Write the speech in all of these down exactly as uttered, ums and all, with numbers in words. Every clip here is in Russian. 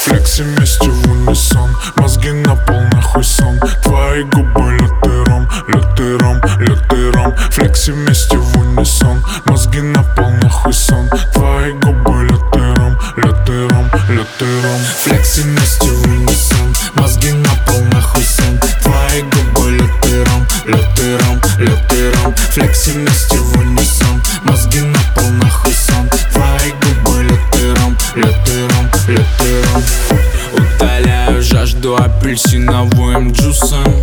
Флекси вместе в унисон, мозги на пол, нахуй сон. Твои губы лютером, лютером, лютером. Флекси вместе в унисон, мозги на пол, нахуй сон. Твои губы лютером, лютером, лютером. Флекси вместе в унисон, мозги на пол, нахуй сон. Твои губы лютером, лютером, лютером. Флекси вместе в унисон, мозги на пол, нахуй сон. Твои губы лютером, лютером, лютером. Утоляю жажду апельсиновым джусом.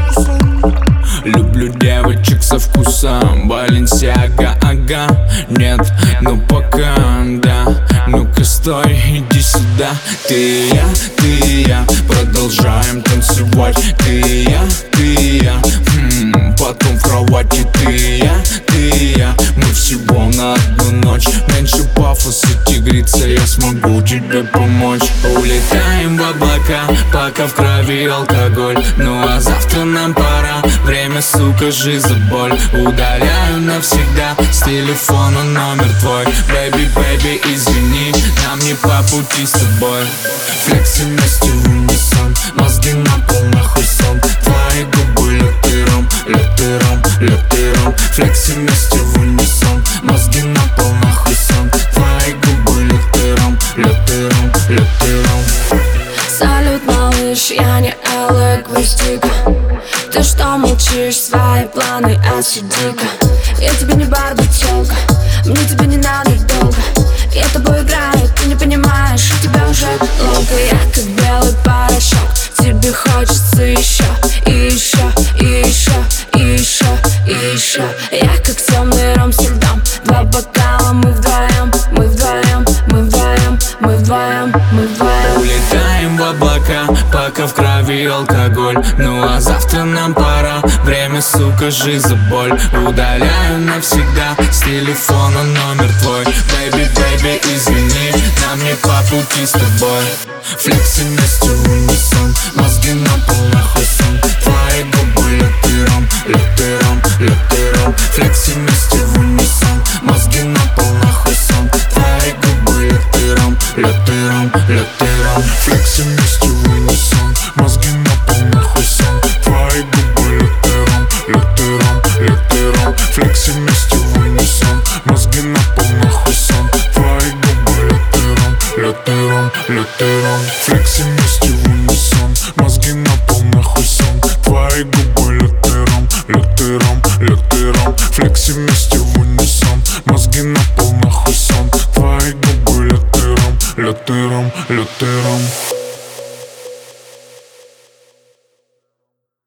Люблю девочек со вкусом Баленсиага, ага. Нет, ну пока, да. Ну-ка стой, иди сюда. Ты и я, ты и я продолжаем танцевать. Ты и я, ты и я, хм, потом в кровати. Ты и я, ты и я, мы всего на одну ночь. Меньше пафоса, тигрица, я смогу тебе помочь. Улетаем в облака, пока в крови алкоголь. Ну а завтра нам пора, время, сука, жизнь, боль. Удаляю навсегда с телефона номер твой. Baby, baby, извини, нам не по пути с тобой. Флекси вместе в унисон, мозги на пол, нахуй сон. Твои губы лютером, лютером, лютером. Флекси вместе в унисон, мозги на пол, нахуй сон. Твои губы лютером, лютером, лютером. Салют, малыш, я не Алек Вестика. Ты что молчишь, свои планы осуди-ка. Я тебе не Барби, тёлка, мне тебя не надо долго. Я тобой играю, ты не понимаешь, у тебя уже ломка. Я как белый порошок, тебе хочется еще, и еще, и еще, и еще, и еще. Я как темный ром со льдом, два бокала, мы вдвоем, мы вдвоем, мы вдвоем, мы вдвоем, мы вдвоем. Улетаем в облака, пока в крови алкоголь. Ну а завтра нам пора, время, сука, жизнь, боль. Удаляю навсегда с телефона номер твой. Baby, baby, извини, нам не по пути с тобой. Флекси вместе в унисон, мозги на пол, нахуй сон. Твои губы лютером, лютером, лютером. Флекси вместе в унисон, мозги на пол, нахуй сон. Твои губы лютером, лютером, лютером. Флекси вместе в унисон, мозги на пол, нахуй сон. Твои губы лютером, лютером, лютером. Флекси вместе в унисон, мозги на пол, нахуй сон. Твои губы лютером, лютером, лютером. Флекси вместе в унисон, мозги на пол, нахуй сон. Твои губы лютером, лютером, лютером. Флекси вместе в унисон, мозги на пол, нахуй сон. Твои губы лютером, лютером, лютером.